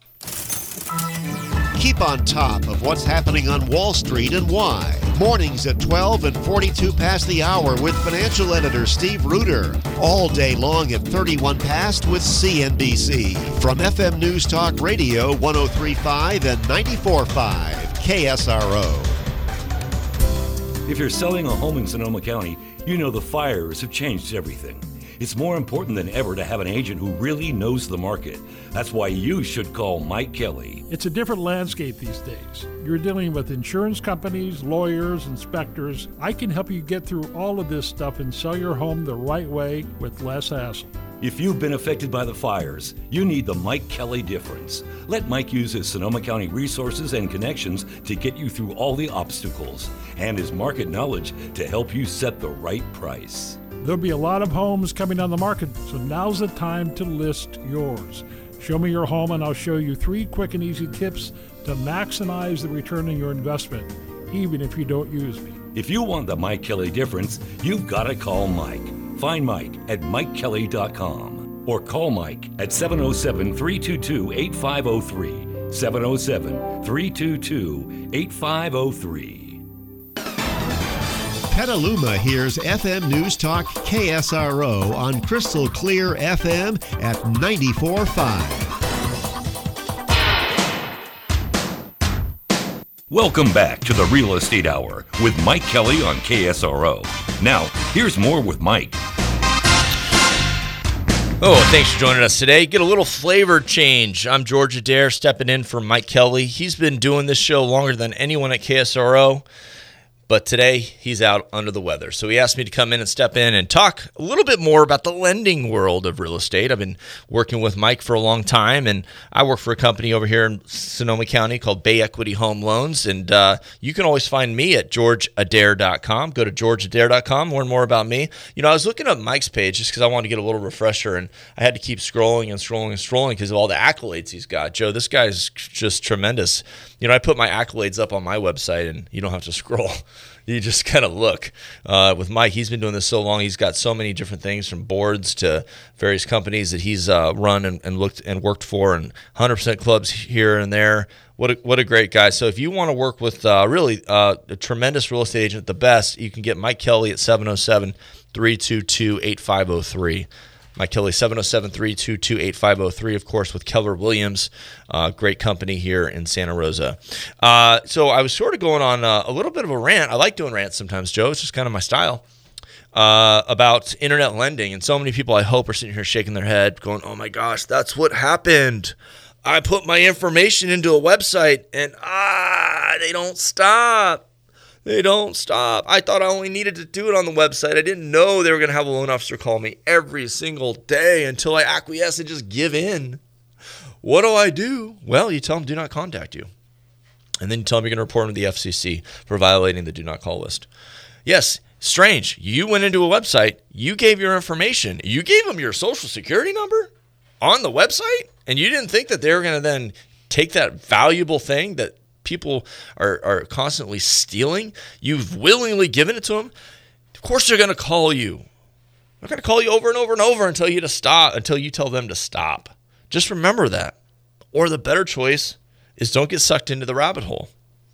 Keep on top of what's happening on Wall Street and why. Mornings at twelve and forty-two past the hour with financial editor Steve Reuter. All day long at thirty-one past with C N B C. From F M News Talk Radio one oh three point five and ninety-four point five K S R O. If you're selling a home in Sonoma County, you know the fires have changed everything. It's more important than ever to have an agent who really knows the market. That's why you should call Mike Kelly. It's a different landscape these days. You're dealing with insurance companies, lawyers, inspectors. I can help you get through all of this stuff and sell your home the right way with less hassle. If you've been affected by the fires, you need the Mike Kelly difference. Let Mike use his Sonoma County resources and connections to get you through all the obstacles, and his market knowledge to help you set the right price. There'll be a lot of homes coming on the market, so now's the time to list yours. Show me your home and I'll show you three quick and easy tips to maximize the return on your investment, even if you don't use me. If you want the Mike Kelly difference, you've got to call Mike. Find Mike at mike kelly dot com or call Mike at seven oh seven, three two two, eight five oh three, seven oh seven, three two two, eight five oh three. Petaluma hears F M News Talk K S R O on Crystal Clear F M at ninety-four point five. Welcome back to the Real Estate Hour with Mike Kelly on K S R O. Now, here's more with Mike. Oh, thanks for joining us today. Get a little flavor change. I'm George Adair stepping in for Mike Kelly. He's been doing this show longer than anyone at K S R O. But today, he's out under the weather. So he asked me to come in and step in and talk a little bit more about the lending world of real estate. I've been working with Mike for a long time, and I work for a company over here in Sonoma County called Bay Equity Home Loans. And uh, you can always find me at george adair dot com. Go to george adair dot com, learn more about me. You know, I was looking up Mike's page just because I wanted to get a little refresher, and I had to keep scrolling and scrolling and scrolling because of all the accolades he's got. Joe, this guy's just tremendous. You know, I put my accolades up on my website, and you don't have to scroll. You just kind of look. Uh, with Mike, he's been doing this so long. He's got so many different things, from boards to various companies that he's uh, run and, and looked and worked for, and one hundred percent clubs here and there. What a, what a great guy. So if you want to work with uh, really uh, a tremendous real estate agent, the best, you can get Mike Kelly at seven oh seven, three two two, eight five oh three. Mike Kelly, seven oh seven, three two two, eight five oh three, of course, with Keller Williams, uh, great company here in Santa Rosa. Uh, so I was sort of going on uh, a little bit of a rant. I like doing rants sometimes, Joe. It's just kind of my style, uh, about internet lending. And so many people, I hope, are sitting here shaking their head going, oh, my gosh, that's what happened. I put my information into a website, and ah, they don't stop. They don't stop. I thought I only needed to do it on the website. I didn't know they were going to have a loan officer call me every single day until I acquiesce and just give in. What do I do? Well, you tell them do not contact you. And then you tell them you're going to report them to the F C C for violating the do not call list. Yes, strange. You went into a website. You gave your information. You gave them your social security number on the website, and you didn't think that they were going to then take that valuable thing that people are, are constantly stealing. You've willingly given it to them. Of course they're going to call you. They're going to call you over and over and over until you to stop, until you tell them to stop. Just remember that. Or the better choice is don't get sucked into the rabbit hole.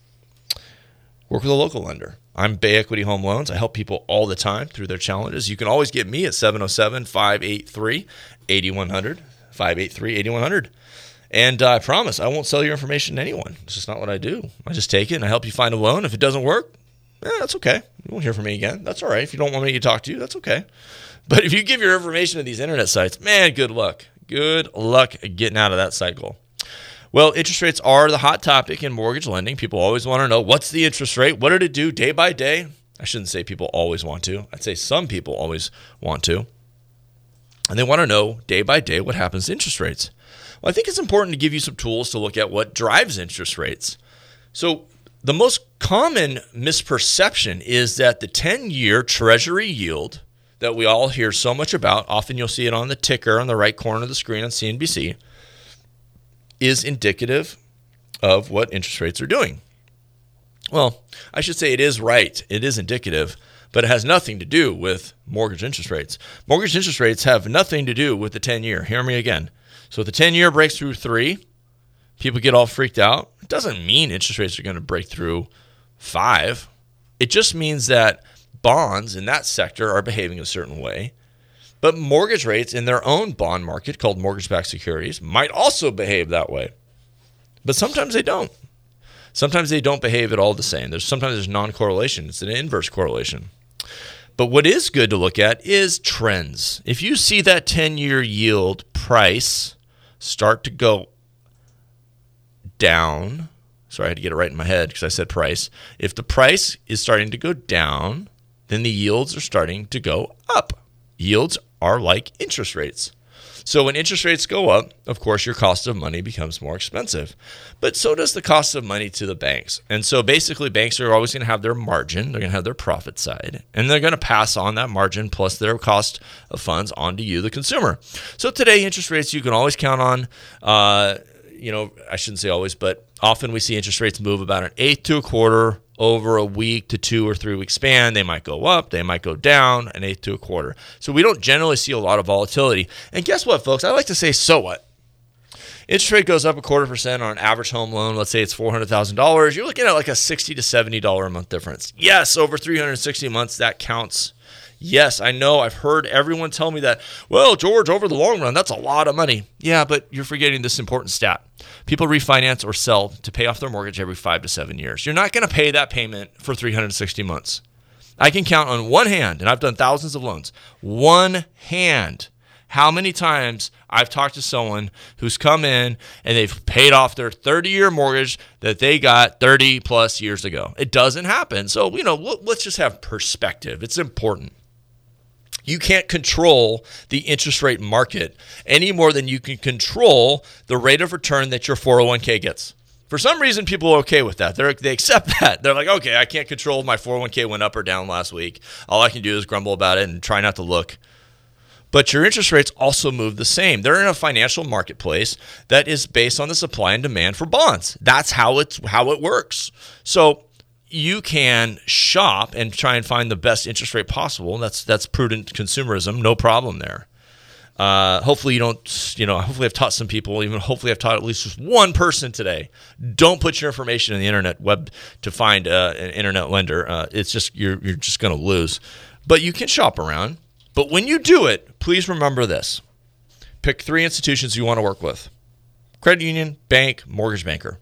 Work with a local lender. I'm Bay Equity Home Loans. I help people all the time through their challenges. You can always get me at seven oh seven, five eight three, eight one zero zero, five eight three, eight one zero zero. And uh, I promise I won't sell your information to anyone. It's just not what I do. I just take it and I help you find a loan. If it doesn't work, eh, that's okay. You won't hear from me again. That's all right. If you don't want me to talk to you, that's okay. But if you give your information to these internet sites, man, good luck. Good luck getting out of that cycle. Well, interest rates are the hot topic in mortgage lending. People always want to know, what's the interest rate? What did it do day by day? I shouldn't say people always want to. I'd say some people always want to. And they want to know day by day what happens to interest rates. Well, I think it's important to give you some tools to look at what drives interest rates. So the most common misperception is that the ten-year Treasury yield that we all hear so much about, often you'll see it on the ticker on the right corner of the screen on C N B C, is indicative of what interest rates are doing. Well, I should say it is right. It is indicative, but it has nothing to do with mortgage interest rates. Mortgage interest rates have nothing to do with the ten-year. Hear me again. So if the ten-year breaks through three, people get all freaked out. It doesn't mean interest rates are going to break through five. It just means that bonds in that sector are behaving a certain way. But mortgage rates in their own bond market, called mortgage-backed securities, might also behave that way. But sometimes they don't. Sometimes they don't behave at all the same. There's sometimes there's non-correlation. It's an inverse correlation. But what is good to look at is trends. If you see that ten-year yield price start to go down, sorry, I had to get it right in my head because I said price. If the price is starting to go down, then the yields are starting to go up. Yields are like interest rates. So when interest rates go up, of course, your cost of money becomes more expensive. But so does the cost of money to the banks. And so basically, banks are always going to have their margin. They're going to have their profit side. And they're going to pass on that margin plus their cost of funds onto you, the consumer. So today, interest rates you can always count on. Uh, you know, I shouldn't say always, but often we see interest rates move about an eighth to a quarter over a week to two or three week span. They might go up, they might go down, an eighth to a quarter. So we don't generally see a lot of volatility. And guess what, folks? I like to say, so what? Interest rate goes up a quarter percent on an average home loan. Let's say it's four hundred thousand dollars. You're looking at like a sixty to seventy dollars a month difference. Yes, over three hundred sixty months, that counts. Yes, I know. I've heard everyone tell me that, well, George, over the long run, that's a lot of money. Yeah, but you're forgetting this important stat. People refinance or sell to pay off their mortgage every five to seven years. You're not going to pay that payment for three hundred sixty months. I can count on one hand, and I've done thousands of loans, one hand, how many times I've talked to someone who's come in and they've paid off their thirty-year mortgage that they got thirty plus years ago. It doesn't happen. So, you know, let's just have perspective. It's important. You can't control the interest rate market any more than you can control the rate of return that your four oh one k gets. For some reason, people are okay with that. They're, they accept that. They're like, okay, I can't control if my four oh one k went up or down last week. All I can do is grumble about it and try not to look. But your interest rates also move the same. They're in a financial marketplace that is based on the supply and demand for bonds. That's how it's how it works. So you can shop and try and find the best interest rate possible. That's that's prudent consumerism, no problem there. Uh, hopefully you don't, you know, hopefully I've taught some people, even hopefully I've taught at least just one person today. Don't put your information in the internet web to find uh, an internet lender. Uh, it's just, you're you're just going to lose. But you can shop around. But when you do it, please remember this. Pick three institutions you want to work with. Credit union, bank, mortgage banker.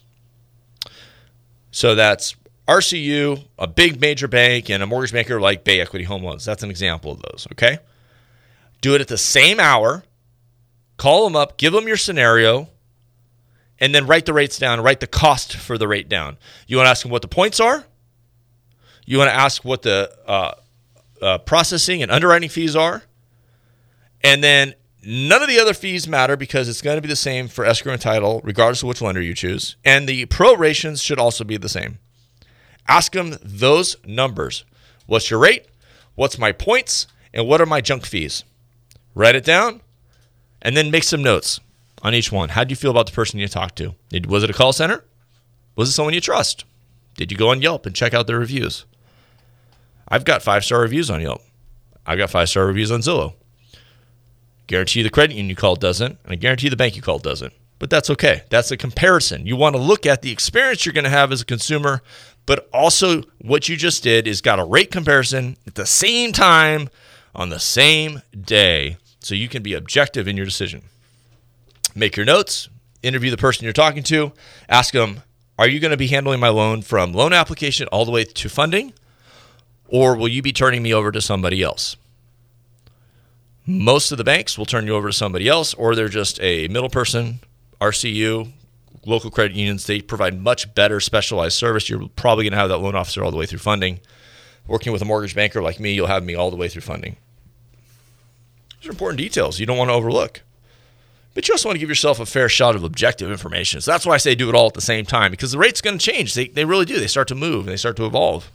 So that's R C U, a big major bank, and a mortgage banker like Bay Equity Home Loans. That's an example of those, okay? Do it at the same hour. Call them up, give them your scenario, and then write the rates down, write the cost for the rate down. You want to ask them what the points are. You want to ask what the uh, uh, processing and underwriting fees are. And then none of the other fees matter because it's going to be the same for escrow and title, regardless of which lender you choose. And the prorations should also be the same. Ask them those numbers. What's your rate? What's my points? And what are my junk fees? Write it down and then make some notes on each one. How do you feel about the person you talked to? Did, was it a call center? Was it someone you trust? Did you go on Yelp and check out their reviews? I've got five-star reviews on Yelp. I've got five-star reviews on Zillow. Guarantee the credit union you called doesn't, and I guarantee the bank you called doesn't. But that's okay. That's a comparison. You want to look at the experience you're going to have as a consumer, but also what you just did is got a rate comparison at the same time on the same day so you can be objective in your decision. Make your notes, interview the person you're talking to, ask them, are you going to be handling my loan from loan application all the way to funding, or will you be turning me over to somebody else? Most of the banks will turn you over to somebody else, or they're just a middle person. R C U, local credit unions, they provide much better specialized service. You're probably going to have that loan officer all the way through funding. Working with a mortgage banker like me, you'll have me all the way through funding. These are important details you don't want to overlook. But you also want to give yourself a fair shot of objective information. So that's why I say do it all at the same time, because the rate's going to change. They, they really do. They start to move and they start to evolve.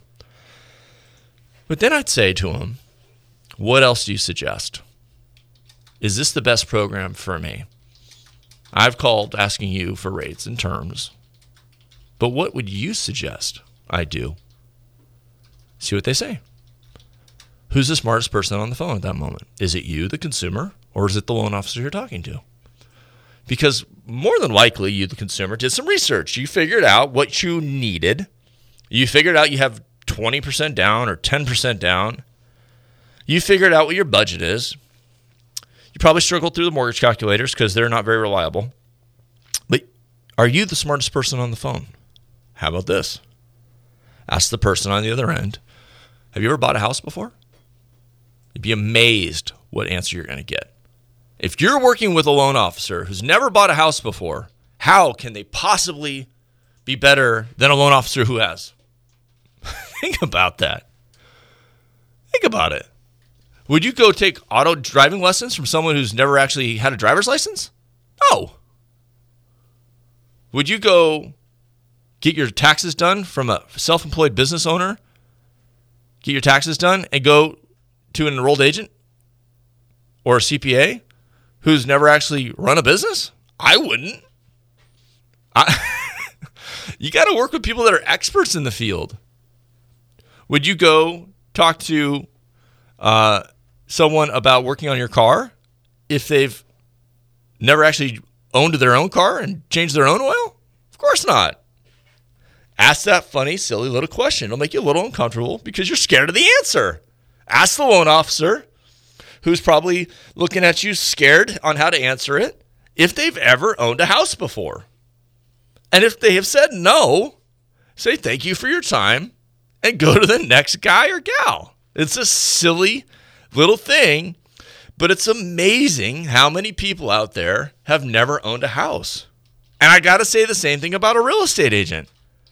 But then I'd say to them, what else do you suggest? Is this the best program for me? I've called asking you for rates and terms, but what would you suggest? I do. See what they say. Who's the smartest person on the phone at that moment? Is it you, the consumer, or is it the loan officer you're talking to? Because more than likely, you, the consumer, did some research. You figured out what you needed. You figured out you have twenty percent down or ten percent down. You figured out what your budget is. You probably struggled through the mortgage calculators because they're not very reliable. But are you the smartest person on the phone? How about this? Ask the person on the other end, have you ever bought a house before? You'd be amazed what answer you're going to get. If you're working with a loan officer who's never bought a house before, how can they possibly be better than a loan officer who has? Think about that. Think about it. Would you go take auto driving lessons from someone who's never actually had a driver's license? No. Would you go get your taxes done from a self-employed business owner? Get your taxes done and go to an enrolled agent or a C P A who's never actually run a business? I wouldn't. I you got to work with people that are experts in the field. Would you go talk to uh, someone about working on your car if they've never actually owned their own car and changed their own oil? Of course not. Ask that funny, silly little question. It'll make you a little uncomfortable because you're scared of the answer. Ask the loan officer, who's probably looking at you scared on how to answer it, if they've ever owned a house before. And if they have said no, say thank you for your time and go to the next guy or gal. It's a silly little thing, but it's amazing how many people out there have never owned a house. And I got to say the same thing about a real estate agent.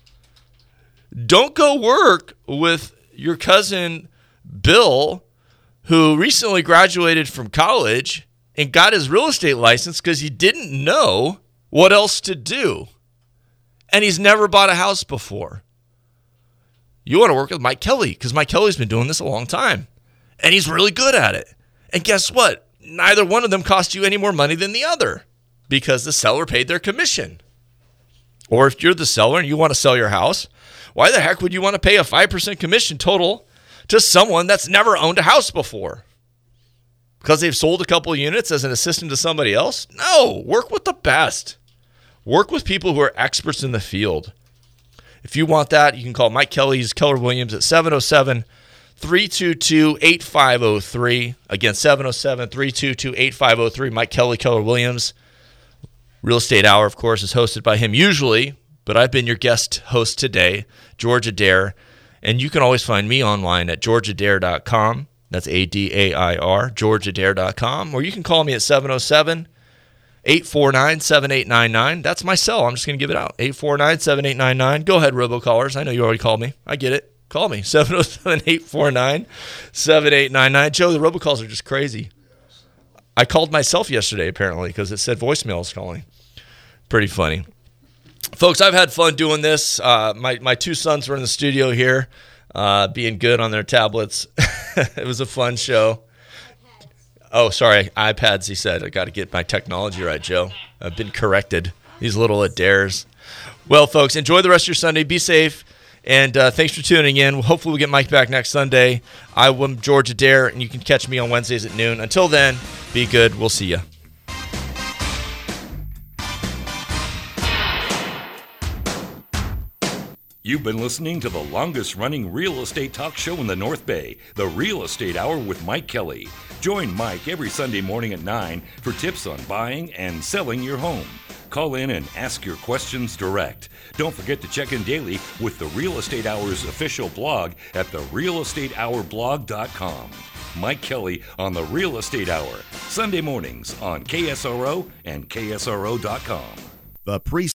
Don't go work with your cousin Bill, who recently graduated from college and got his real estate license because he didn't know what else to do. And he's never bought a house before. You want to work with Mike Kelly because Mike Kelly's been doing this a long time. And he's really good at it. And guess what? Neither one of them cost you any more money than the other because the seller paid their commission. Or if you're the seller and you want to sell your house, why the heck would you want to pay a five percent commission total to someone that's never owned a house before? Because they've sold a couple of units as an assistant to somebody else? No, work with the best. Work with people who are experts in the field. If you want that, you can call Mike Kelly's Keller Williams at seven oh seven, three two two, eight five oh three. Again, seven oh seven, three two two, eight five oh three. Mike Kelly, Keller Williams. Real Estate Hour, of course, is hosted by him usually, but I've been your guest host today, George Adair. And you can always find me online at george adair dot com. That's A D A I R, george adair dot com. Or you can call me at seven oh seven, eight four nine, seven eight nine nine. That's my cell. I'm just going to give it out. eight four nine, seven eight nine nine. Go ahead, robocallers. I know you already called me. I get it. Call me. seven oh seven, eight four nine, seven eight nine nine. Joe, the robocalls are just crazy. I called myself yesterday, apparently, because it said voicemail is calling. Pretty funny. Folks, I've had fun doing this. Uh, my, my two sons were in the studio here, uh, being good on their tablets. It was a fun show. Oh, sorry, iPads, he said. I got to get my technology right, Joe. I've been corrected. These little Adairs. Well, folks, enjoy the rest of your Sunday. Be safe, and uh, thanks for tuning in. Hopefully we'll get Mike back next Sunday. I'm George Adair, and you can catch me on Wednesdays at noon. Until then, be good. We'll see you. You've been listening to the longest-running real estate talk show in the North Bay, The Real Estate Hour with Mike Kelly. Join Mike every Sunday morning at nine for tips on buying and selling your home. Call in and ask your questions direct. Don't forget to check in daily with the Real Estate Hour's official blog at the real estate hour blog dot com. Mike Kelly on the Real Estate Hour, Sunday mornings on K S R O and K S R O dot com. The pre